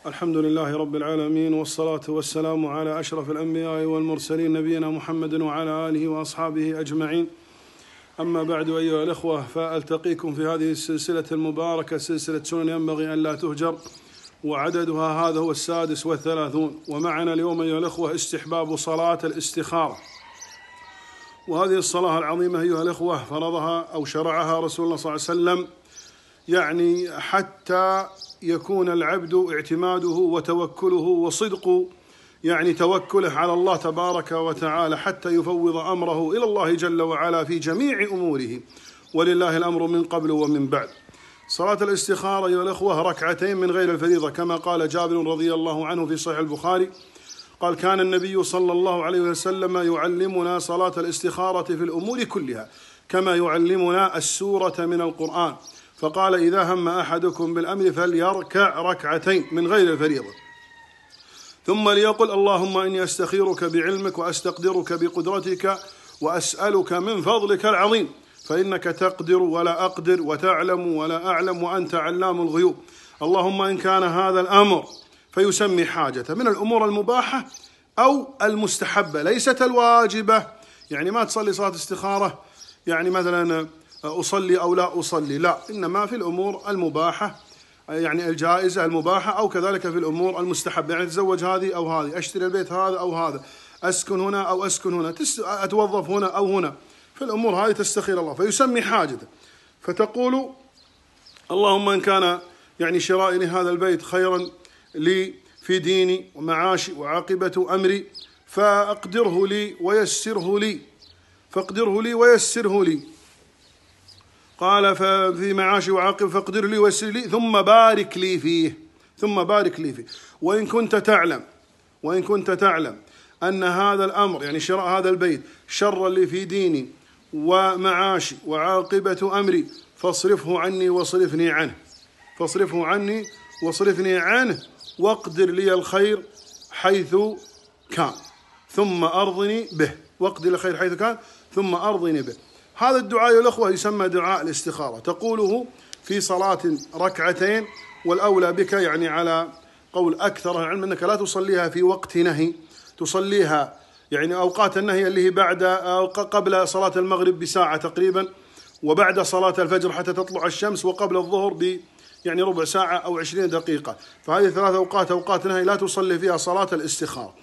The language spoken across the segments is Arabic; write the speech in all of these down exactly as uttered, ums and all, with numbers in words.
الحمد لله رب العالمين، والصلاة والسلام على أشرف الأنبياء والمرسلين نبينا محمد وعلى آله وأصحابه أجمعين. أما بعد أيها الأخوة، فألتقيكم في هذه السلسلة المباركة، سلسلة سنن ينبغي أن لا تهجر، وعددها هذا هو السادس والثلاثون. ومعنا اليوم أيها الأخوة استحباب صلاة الاستخارة. وهذه الصلاة العظيمة أيها الأخوة فرضها أو شرعها رسول الله صلى الله عليه وسلم، يعني حتى يكون العبد اعتماده وتوكله وصدق يعني توكله على الله تبارك وتعالى، حتى يفوض أمره إلى الله جل وعلا في جميع أموره، ولله الأمر من قبل ومن بعد. صلاة الاستخارة أيها الأخوة ركعتين من غير الفريضة، كما قال جابر رضي الله عنه في صحيح البخاري قال: كان النبي صلى الله عليه وسلم يعلمنا صلاة الاستخارة في الأمور كلها كما يعلمنا السورة من القرآن، فقال: إذا هم أحدكم بالأمر فليركع ركعتين من غير الفريضة، ثم ليقل: اللهم إني أستخيرك بعلمك وأستقدرك بقدرتك وأسألك من فضلك العظيم، فإنك تقدر ولا أقدر وتعلم ولا أعلم وأنت علام الغيوب، اللهم إن كان هذا الأمر، فيسمي حاجة من الأمور المباحة أو المستحبة ليست الواجبة. يعني ما تصلي صلاة استخارة يعني مثلا أصلي أو لا أصلي، لا، إنما في الأمور المباحة يعني الجائزة المباحة، أو كذلك في الأمور المستحبة، يعني أتزوج هذه أو هذه، أشتري البيت هذا أو هذا، أسكن هنا أو أسكن هنا، أتوظف هنا أو هنا، في الأمور هذه تستخير الله فيسمي حاجته، فتقول: اللهم إن كان يعني شرائي لهذا البيت خيرا لي في ديني ومعاشي وعاقبة أمري فأقدره لي ويسره لي فاقدره لي ويسره لي قال: ففي معاشي وعاقب فاقدر لي ويسر لي ثم بارك لي فيه ثم بارك لي فيه وإن كنت تعلم وإن كنت تعلم أن هذا الأمر يعني شراء هذا البيت شرا لي في ديني ومعاشي وعاقبة أمري فاصرفه عني واصرفني عنه فاصرفه عني واصرفني عنه واقدر لي الخير حيث كان ثم أرضني به واقدر لي الخير حيث كان ثم أرضني به. هذا الدعاء يا الأخوة يسمى دعاء الاستخارة، تقوله في صلاة ركعتين، والأولى بك يعني على قول أكثر العلم أنك لا تصليها في وقت نهي، تصليها يعني أوقات النهي اللي هي بعد أو قبل صلاة المغرب بساعة تقريبا، وبعد صلاة الفجر حتى تطلع الشمس، وقبل الظهر ب يعني ربع ساعة أو عشرين دقيقة، فهذه ثلاث أوقات أوقات نهي لا تصلي فيها صلاة الاستخارة.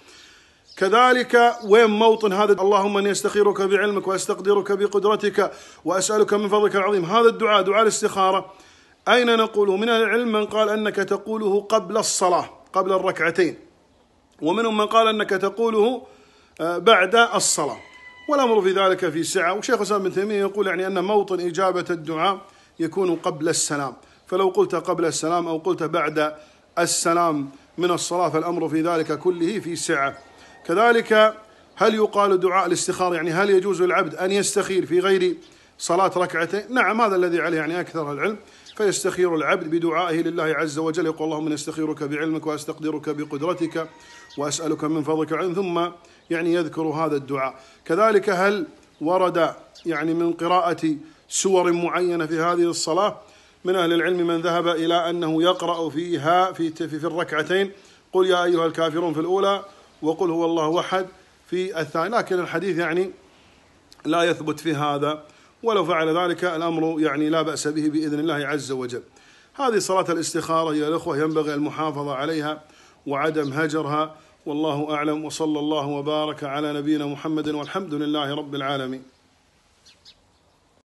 كذلك وين موطن هذا: اللهم اني استخيرك بعلمك واستقدرك بقدرتك واسالك من فضلك العظيم، هذا الدعاء دعاء الاستخاره اين نقوله؟ من العلم من قال انك تقوله قبل الصلاه قبل الركعتين، ومنهم من قال انك تقوله بعد الصلاه، والامر في ذلك في سعه. وشيخ الاسلام ابن تيميه يقول يعني ان موطن اجابه الدعاء يكون قبل السلام، فلو قلت قبل السلام او قلت بعد السلام من الصلاه فالامر في ذلك كله في سعه. كذلك هل يقال دعاء الاستخارة يعني هل يجوز للعبد أن يستخير في غير صلاة ركعتين؟ نعم، هذا الذي عليه يعني أكثر العلم، فيستخير العبد بدعائه لله عز وجل، يقول: اللهم إني أستخيرك بعلمك وأستقدرك بقدرتك وأسألك من فضلك العظيم، ثم يعني يذكر هذا الدعاء. كذلك هل ورد يعني من قراءة سور معينة في هذه الصلاة؟ من أهل العلم من ذهب إلى أنه يقرأ فيها في في الركعتين قل يا أيها الكافرون في الأولى وقل هو الله أحد في الثاني، لكن الحديث يعني لا يثبت في هذا، ولو فعل ذلك الأمر يعني لا بأس به بإذن الله عز وجل. هذه صلاة الاستخارة يا الأخوة ينبغي المحافظة عليها وعدم هجرها، والله أعلم، وصلى الله وبارك على نبينا محمد، والحمد لله رب العالمين.